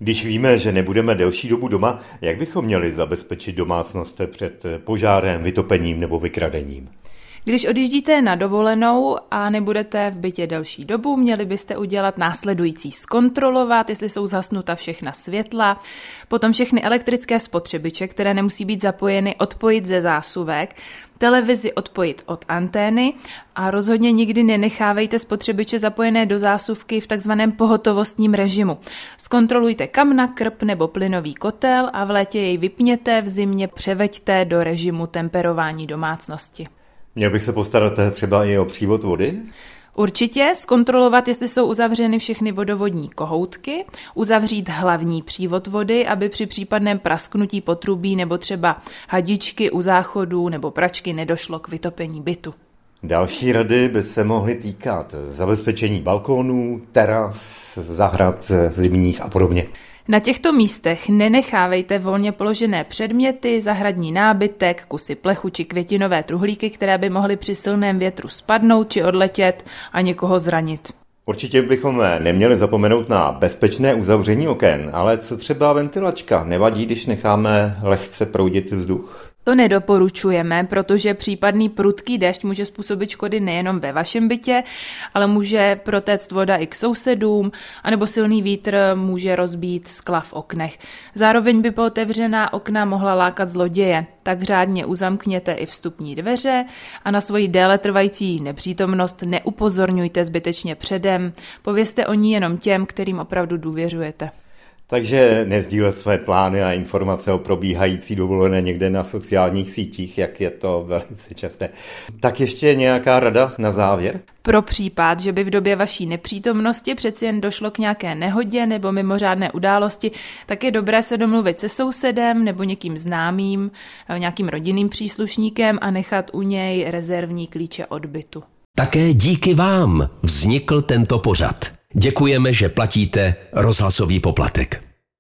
Když víme, že nebudeme delší dobu doma, jak bychom měli zabezpečit domácnost před požárem, vytopením nebo vykradením? Když odjíždíte na dovolenou a nebudete v bytě delší dobu, měli byste udělat následující. Zkontrolovat, jestli jsou zhasnuta všechna světla, potom všechny elektrické spotřebiče, které nemusí být zapojeny, odpojit ze zásuvek, televizi odpojit od antény a rozhodně nikdy nenechávejte spotřebiče zapojené do zásuvky v takzvaném pohotovostním režimu. Zkontrolujte kamna, krb nebo plynový kotel a v létě jej vypněte, v zimě převeďte do režimu temperování domácnosti. Měl bych se postarat třeba i o přívod vody? Určitě zkontrolovat, jestli jsou uzavřeny všechny vodovodní kohoutky, uzavřít hlavní přívod vody, aby při případném prasknutí potrubí nebo třeba hadičky u záchodů nebo pračky nedošlo k vytopení bytu. Další rady by se mohly týkat zabezpečení balkónů, teras, zahrad zimních a podobně. Na těchto místech nenechávejte volně položené předměty, zahradní nábytek, kusy plechu či květinové truhlíky, které by mohly při silném větru spadnout či odletět a někoho zranit. Určitě bychom neměli zapomenout na bezpečné uzavření oken, ale co třeba ventilačka? Nevadí, když necháme lehce proudit vzduch? To nedoporučujeme, protože případný prudký déšť může způsobit škody nejenom ve vašem bytě, ale může protéct voda i k sousedům, anebo silný vítr může rozbít skla v oknech. Zároveň by pootevřená okna mohla lákat zloděje, tak řádně uzamkněte i vstupní dveře a na svoji déle trvající nepřítomnost neupozorňujte zbytečně předem, povězte o ní jenom těm, kterým opravdu důvěřujete. Takže nezdílet své plány a informace o probíhající dovolené někde na sociálních sítích, jak je to velice časté. Tak ještě nějaká rada na závěr? Pro případ, že by v době vaší nepřítomnosti přeci jen došlo k nějaké nehodě nebo mimořádné události, tak je dobré se domluvit se sousedem nebo někým známým, nějakým rodinným příslušníkem a nechat u něj rezervní klíče od bytu. Také díky vám vznikl tento pořad. Děkujeme, že platíte rozhlasový poplatek.